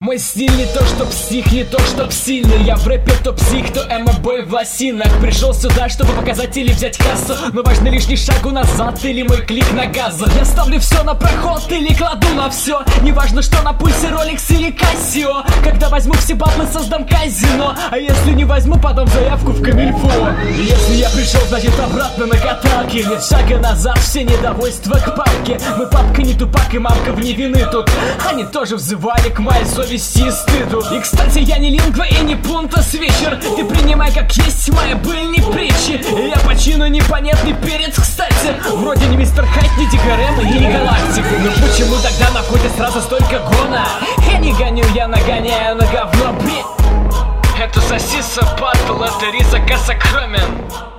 Мой стиль не то, что псих, не то, что сильный. Я в рэпе то псих, то эмо-бой в лосинах. Пришел сюда, чтобы показать или взять кассу, но важно лишний шагу назад или мой клик на газу. Я ставлю все на проход или кладу на все. Неважно, что на пульсе Rolex или Casio. Когда возьму все батлы, создам казино. А если не возьму, подам заявку в Камильфо. Если я пришел, значит обратно на каталке. Нет шага назад, все недовольства к папке. Мы папка не тупак и мамка вне вины тут. Они тоже взывали к моей совести и стыду. И кстати, я не лингва и не пунтас вечер. Ты принимай как есть моя быль, не притчи. Я по чину непонятный перец, кстати. Вроде не мистер Хайд, не Дигарема и не Галактику. Но почему тогда на входе сразу столько гона? Я не гоню, я нагоняю на говно, блин. Это сосиса батл, это риза Касакромен.